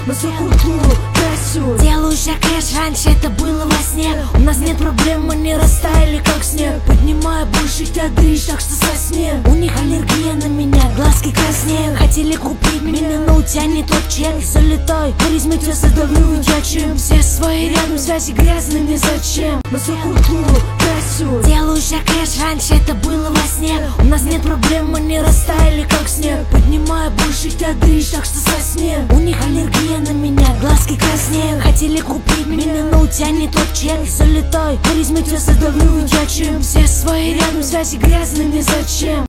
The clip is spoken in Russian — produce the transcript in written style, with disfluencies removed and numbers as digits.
на свою культуру танцуй. Делаю шаг кэш, раньше это было во сне. У нас нет проблем, мы не растаяли как снег. Поднимаю больше тебя дрищ, так что сосне. У них аллергия на меня, глазки краснеют. Хотели купить меня, но у тебя не тот чек. Залетай, харизмы тебя создавлю, ведь я чем? Все свои рядом связи грязными, зачем? На свою культуру танцуй. Делаю шаг кэш, раньше это было во сне. У нас нет проблем, мы не растаяли как снег. Поднимаю больше тебя дрищ, так что сосне. У них аллергия на меня, глазки краснеют. Хотели купить меня, но у тебя не тот чек. Залетай, харизмы тебя создавлю, ведь я чем? Все свои рядом связи грязными, зачем?